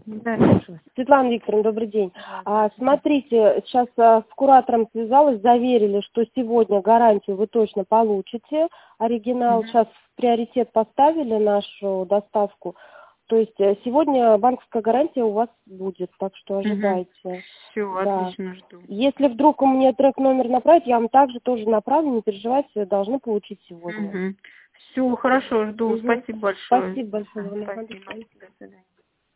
Да, слушаю. Светлана Викторовна, добрый день. Смотрите, сейчас с куратором связалась, заверили, что сегодня гарантию вы точно получите. Оригинал сейчас в приоритет поставили нашу доставку. То есть сегодня банковская гарантия у вас будет, так что ожидайте. Все, Да. отлично, жду. Если вдруг у меня трек-номер направить, я вам также тоже направлю, не переживайте, должны получить сегодня. Все, хорошо, жду. Спасибо большое. Спасибо большое. Спасибо. До свидания.